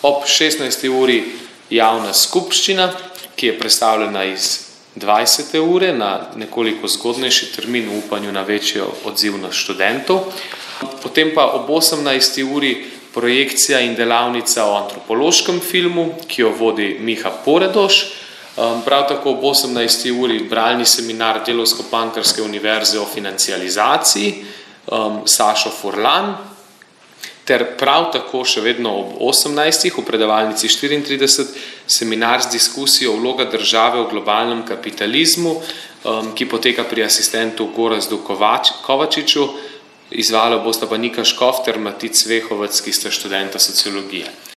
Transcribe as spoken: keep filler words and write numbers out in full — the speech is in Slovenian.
Ob šestnajsti uri javna skupščina, ki je predstavljena iz dvajsete ure na nekoliko zgodnejši termin v upanju na večjo odzivnost študentov. Potem pa ob osemnajsti uri projekcija in delavnica o antropološkem filmu, ki jo vodi Miha Poredoš. Prav tako ob osemnajsti uri bralni seminar Delavsko-Pankrske univerze o financializaciji, Sašo Furlan, ter prav tako še vedno ob osemnajstih v predavalnici štiriintrideset seminar z diskusijo vloga države v globalnem kapitalizmu, ki poteka pri asistentu Gorazdu Kovačiču, izvajala bosta pa Nika Škof ter Matic Vehovec, ki sta študenta sociologije.